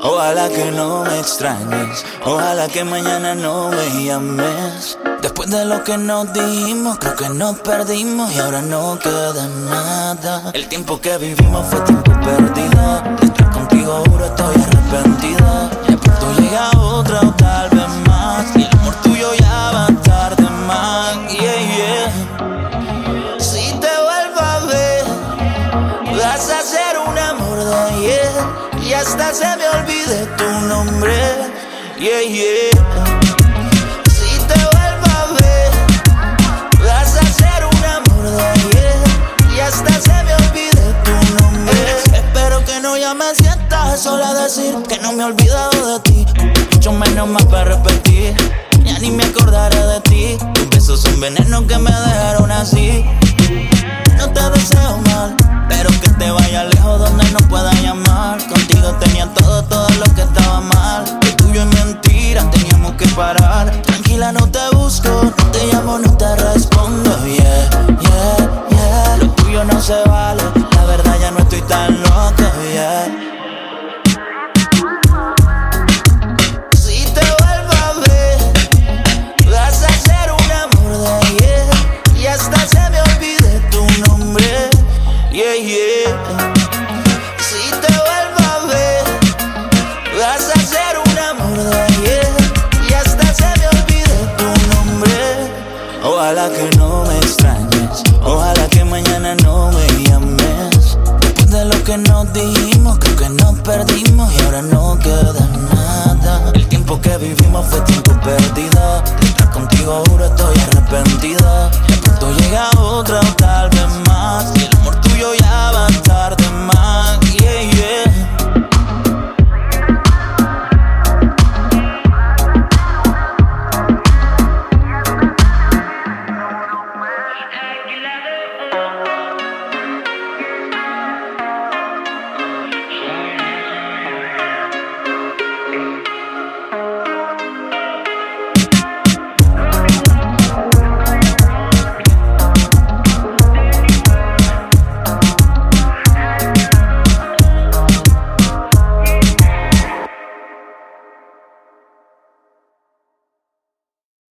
Ojalá que no me extrañes, ojalá que mañana no me llames. Después de lo que nos dijimos, creo que nos perdimos y ahora no queda nada. El tiempo que vivimos fue tiempo perdido. De estar contigo juro estoy arrepentido. De pronto llega otra o tal vez más, y el amor tuyo ya va tarde más. Si te vuelvo a ver, vas a ser un amor de ayer, y hasta se me olvide tu nombre. Si te vuelvo a ver, vas a ser un amor de ayer, y hasta se me olvide tu nombre. Espero que no ya me sientas sola a decir que no me he olvidado de ti, mucho menos más para repetir. Ya ni me acordaré de ti. Tus besos son veneno que me dejaron así. No te deseo mal, pero que te vaya lejos donde no pueda llamar. Contigo tenía todo lo que estaba mal. Lo tuyo es mentira, teníamos que parar. Tranquila, no te busco, no te llamo, no te respondo. Lo tuyo no se vale, la verdad ya no estoy tan loco, Si te vuelvo a ver, vas a ser un amor de ayer, y hasta se me olvide tu nombre. Si te vuelvo a ver, vas a ser un amor de ayer, y hasta se me olvide tu nombre. Ojalá que no me extrañes, ojalá que mañana no me llames. Después de lo que nos dijimos, creo que nos perdimos y ahora no queda nada. El tiempo que vivimos fue tiempo perdido. De estar contigo juro estoy arrepentido. De pronto llega otra o tal vez más, y el amor tuyo ya va tarde más.